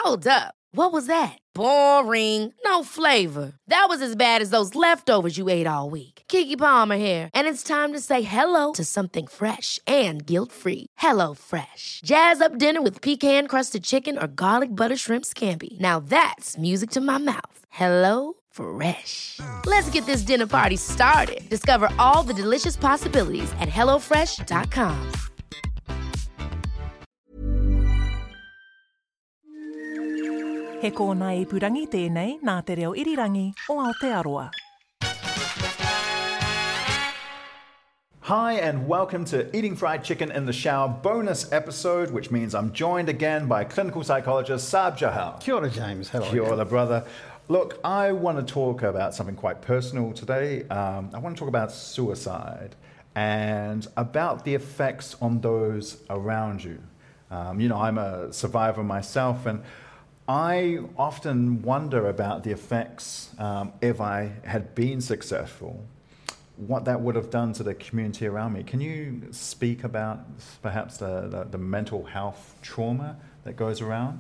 Hold up. What was that? Boring. No flavor. That was as bad as those leftovers you ate all week. Keke Palmer here, and it's time to say hello to something fresh and guilt-free. Hello Fresh. Jazz up dinner with pecan-crusted chicken or garlic butter shrimp scampi. Now that's music to my mouth. Hello Fresh. Let's get this dinner party started. Discover all the delicious possibilities at hellofresh.com. He kōna ipurangi tēnei nā te reo irirangi o Aotearoa. Hi and welcome to Eating Fried Chicken in the Shower bonus episode, which means I'm joined again by clinical psychologist Saab Johal. Kia ora, James. Hello. Kia ora, brother. Look, I want to talk about something quite personal today. I want to talk about suicide and about the effects on those around you. I'm a survivor myself, and I often wonder about the effects, if I had been successful, what that would have done to the community around me. Can you speak about perhaps the mental health trauma that goes around?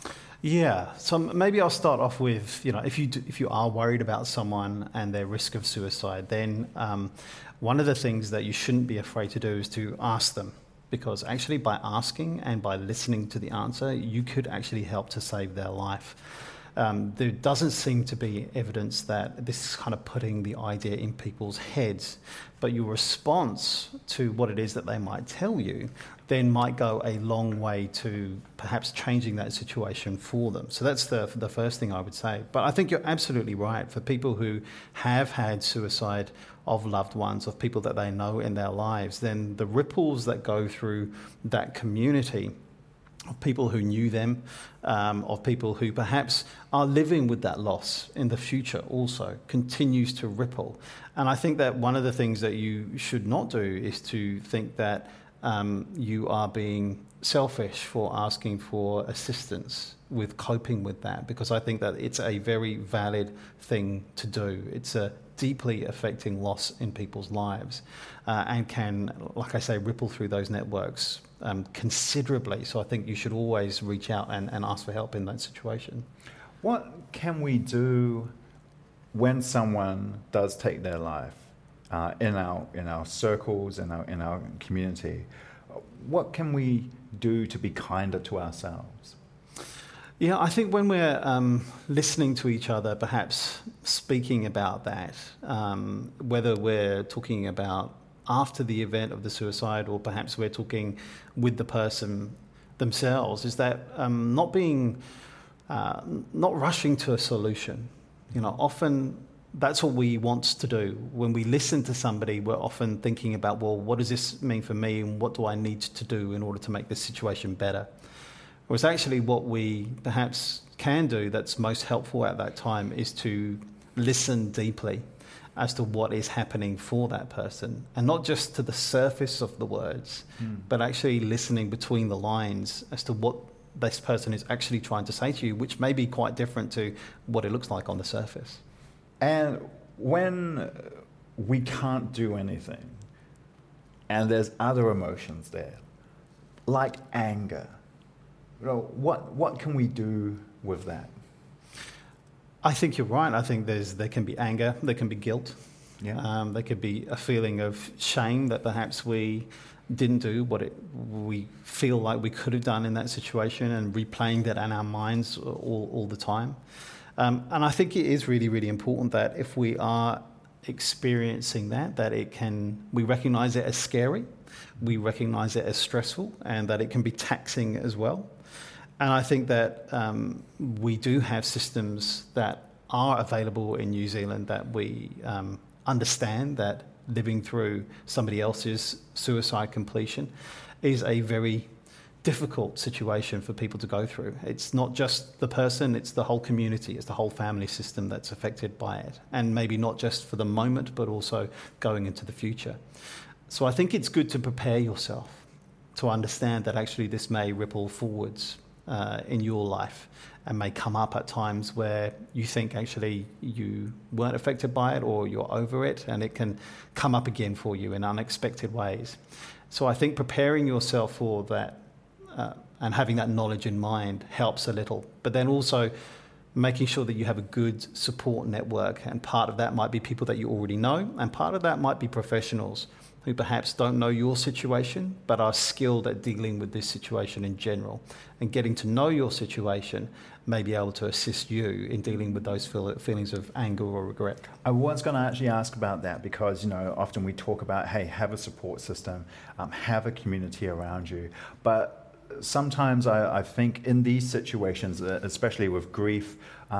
Yeah, so maybe I'll start off with, if you are worried about someone and their risk of suicide, then one of the things that you shouldn't be afraid to do is to ask them. Because actually by asking and by listening to the answer, you could actually help to save their life. There doesn't seem to be evidence that this is kind of putting the idea in people's heads, but your response to what it is that they might tell you then might go a long way to perhaps changing that situation for them. So that's the first thing I would say. But I think you're absolutely right. For people who have had suicide of loved ones, of people that they know in their lives, then the ripples that go through that community of people who knew them, of people who perhaps are living with that loss in the future also, continues to ripple. And I think that one of the things that you should not do is to think that you are being selfish for asking for assistance with coping with that, because I think that it's a very valid thing to do. It's a deeply affecting loss in people's lives and can, like I say, ripple through those networks considerably. So I think you should always reach out and ask for help in that situation. What can we do when someone does take their life in our circles, in our community? What can we do to be kinder to ourselves? Yeah, I think when we're listening to each other, perhaps speaking about that, whether we're talking about after the event of the suicide or perhaps we're talking with the person themselves, is that not rushing to a solution. Often that's what we want to do. When we listen to somebody, we're often thinking about, well, what does this mean for me and what do I need to do in order to make this situation better? Whereas actually what we perhaps can do that's most helpful at that time is to listen deeply as to what is happening for that person, and not just to the surface of the words, but actually listening between the lines as to what this person is actually trying to say to you, which may be quite different to what it looks like on the surface. And when we can't do anything and there's other emotions there, like anger, what can we do with that? I think you're right. I think there can be anger, there can be guilt. Yeah. There could be a feeling of shame that perhaps we didn't do what we feel like we could have done in that situation, and replaying that in our minds all the time. And I think it is really, really important that if we are experiencing that we recognise it as scary, we recognise it as stressful, and that it can be taxing as well. And I think that we do have systems that are available in New Zealand that we understand that living through somebody else's suicide completion is a very difficult situation for people to go through. It's not just the person, it's the whole community, it's the whole family system that's affected by it. And maybe not just for the moment, but also going into the future. So I think it's good to prepare yourself to understand that actually this may ripple forwards in your life and may come up at times where you think actually you weren't affected by it or you're over it, and it can come up again for you in unexpected ways. So I think preparing yourself for that And having that knowledge in mind helps a little. But then also making sure that you have a good support network. And part of that might be people that you already know, and part of that might be professionals who perhaps don't know your situation, but are skilled at dealing with this situation in general. And getting to know your situation may be able to assist you in dealing with those feelings of anger or regret. I was going to actually ask about that because, often we talk about, hey, have a support system, have a community around you. But sometimes I think in these situations, especially with grief,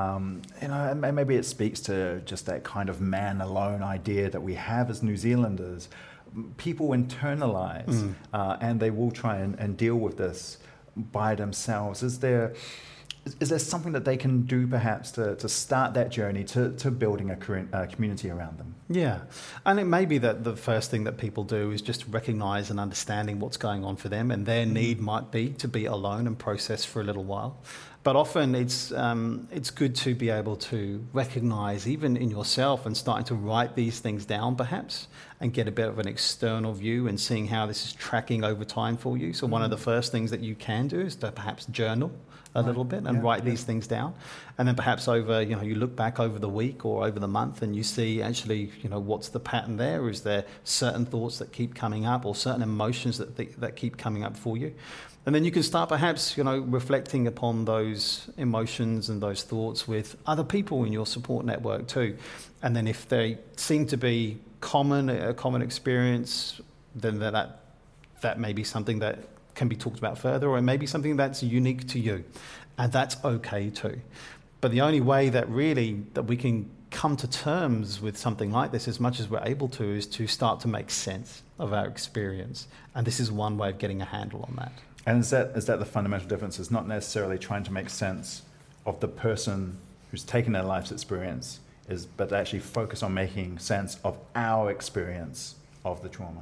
maybe it speaks to just that kind of man alone idea that we have as New Zealanders. People internalize and they will try and deal with this by themselves. Is there something that they can do perhaps to start that journey to building a community around them? Yeah, and it may be that the first thing that people do is just recognise and understanding what's going on for them, and their need might be to be alone and process for a little while. But often it's good to be able to recognise even in yourself and starting to write these things down perhaps and get a bit of an external view and seeing how this is tracking over time for you. So one of the first things that you can do is to perhaps journal a little bit and write these things down. And then perhaps over, you look back over the week or over the month and you see actually, what's the pattern there? Is there certain thoughts that keep coming up or certain emotions that keep coming up for you? And then you can start perhaps, reflecting upon those emotions and those thoughts with other people in your support network too. And then if they seem to be a common experience, then that may be something that can be talked about further, or it may be something that's unique to you. And that's okay too. But the only way that we can come to terms with something like this as much as we're able to is to start to make sense of our experience. And this is one way of getting a handle on that. And is that the fundamental difference? It's not necessarily trying to make sense of the person who's taken their life's experience, but actually focus on making sense of our experience of the trauma.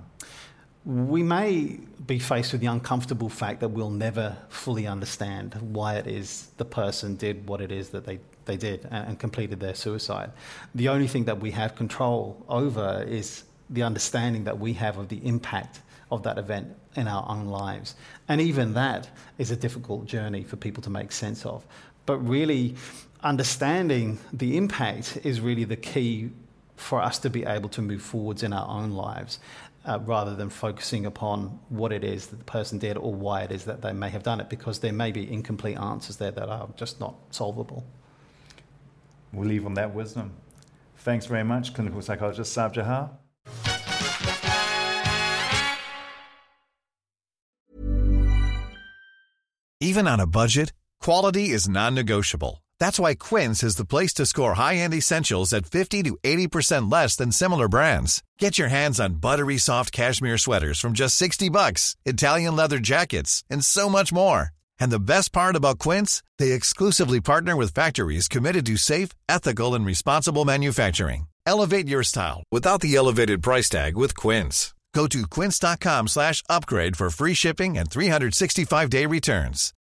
We may be faced with the uncomfortable fact that we'll never fully understand why it is the person did what it is that they did and completed their suicide. The only thing that we have control over is the understanding that we have of the impact of that event in our own lives. And even that is a difficult journey for people to make sense of. But really, understanding the impact is really the key for us to be able to move forwards in our own lives, rather than focusing upon what it is that the person did or why it is that they may have done it, because there may be incomplete answers there that are just not solvable. We'll leave on that wisdom. Thanks very much, clinical psychologist Sav Jahar. Even on a budget, quality is non-negotiable. That's why Quince is the place to score high-end essentials at 50 to 80% less than similar brands. Get your hands on buttery soft cashmere sweaters from just $60, Italian leather jackets, and so much more. And the best part about Quince, they exclusively partner with factories committed to safe, ethical, and responsible manufacturing. Elevate your style without the elevated price tag with Quince. Go to quince.com/upgrade for free shipping and 365-day returns.